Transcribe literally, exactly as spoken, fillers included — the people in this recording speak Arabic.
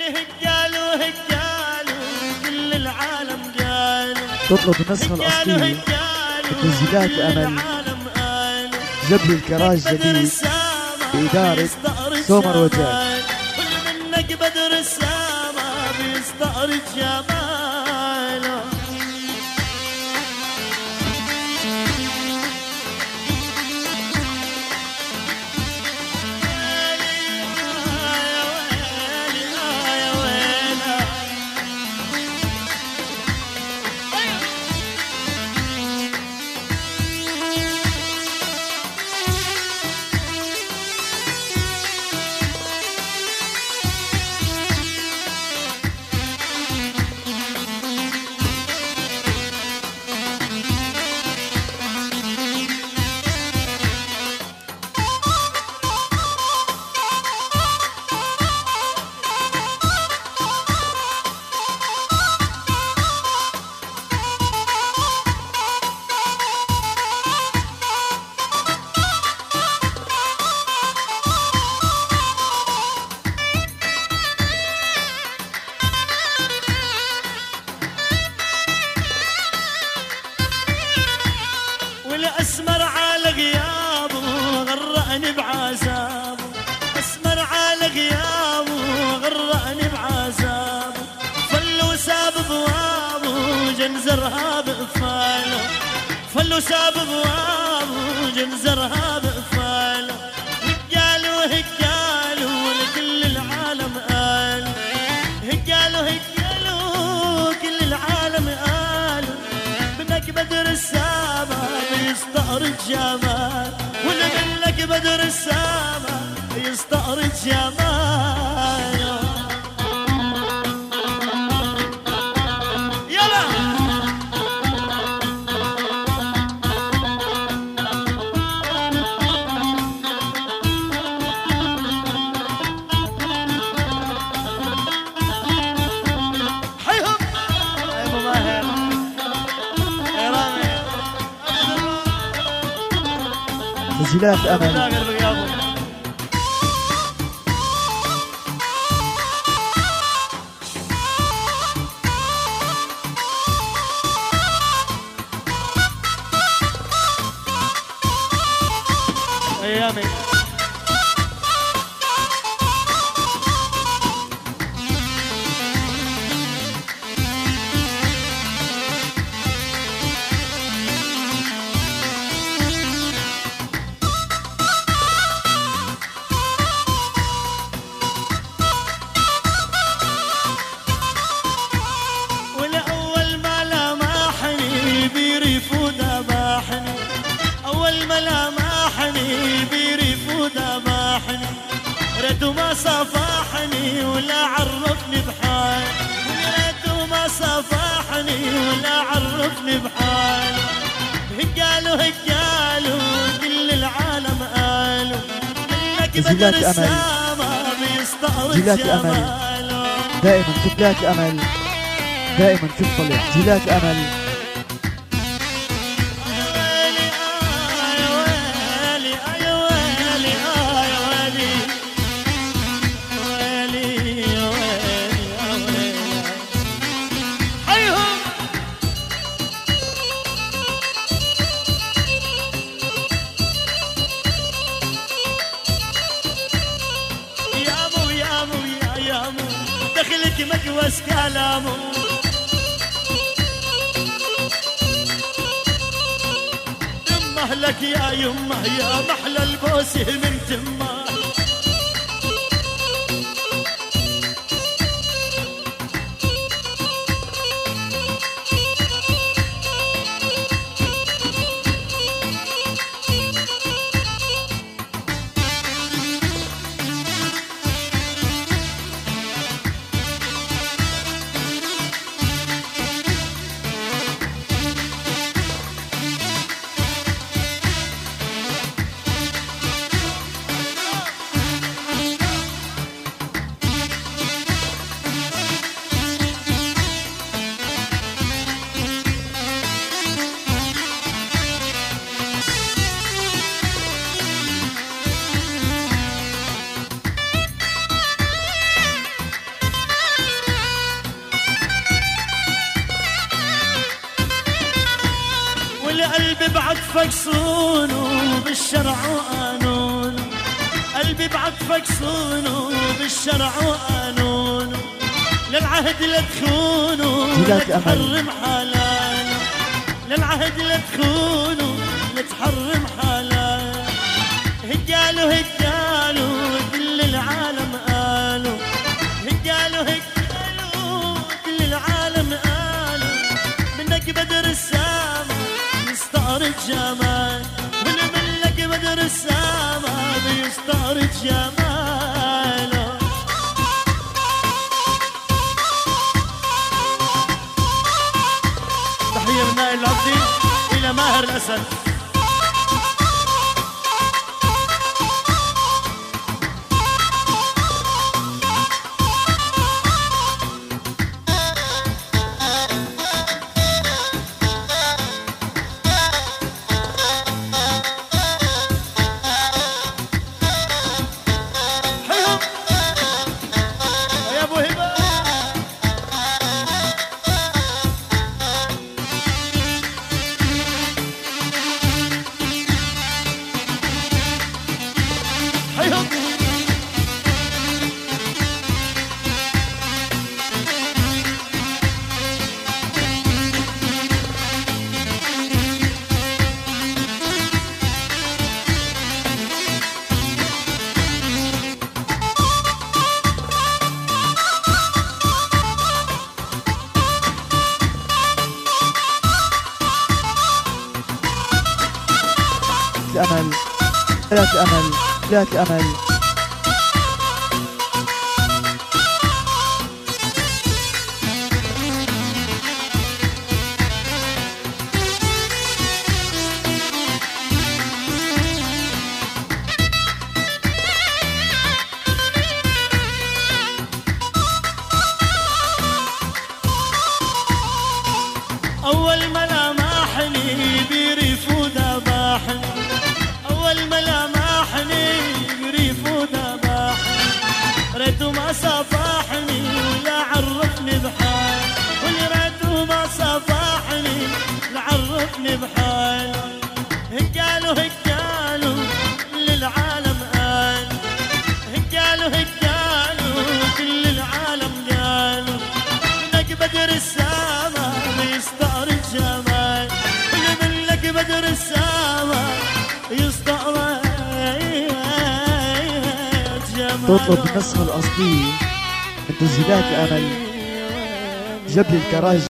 قالوا قالوا كل العالم قالوا. تطلب النسخة الأصلية بتسجيلات أمل جبل الكراج جديد بإدارة سومر وجاد. كل منك بدر السما بيستأرج جماله. والأسمر على غيابه غرقني بعذابه. أسمر على غيابه غرقني بعذابه. فلو ساب بوابه جنزرها بقفاله. فلو ساب بوابه جنزرها بقفاله. هجالوا هجالوا لكل العالم قالوا. هجالوا هجالوا كل العالم قالوا. بنك بدر السما يستأرج جمال. ولا منك بدر السما يستأرج جمال. يلا حيهم يا ابو ماهر يا رامي. تسجيلات أمل أيامي. والأول ما لمحني بيريف ودبحني. أول ما لمحني بيريف ودبحني. ريته ما صفحني ولا عرفني بحال. ريته ما صفحني ولا عرفني بحال. هجالوا هجالوا كل العالم قالوا. منك بدر السما بيستأرج جماله. دائما تسجيلات أمل دائما في الطليع. تسجيلات أمل دخلك مكوس كلامه. يمه لك يا يمه يا محلى البوسه من تمه. قلبي بعطفك صون وبالشرع وقانون، قلبي بعطفك صون وبالشرع وقانون، للعهد لا تخونوا لا تحرم حلال، للعهد لا تخونوا لا تحرم حلال. هجالوا هجالوا كل العالم قالوا، هجالوا هجالوا كل العالم قالوا، منك بدر السما يستعرض جمال، من منك بدر السما بيستعرض جماله. تحية من نائل العبدي إلى ماهر الأسد. أمل ذات أمل ذات أمل. أول ما لمحني بريف ودبحني، أول ما لمحني بريف ودبحني، ريته ما صفحني ولا عرفني بحال، وريته ما صفحني ولا عرفني بحال. هجالوا هجالوا للعالم قال، هجالوا هجالوا كل العالم قالوا، منك بدر السما يستعرض جمال، اللي منك بدر السما يستعرض جمال. تطلب النسخة الأصلية من تسجيلات أمل جبل الكراج.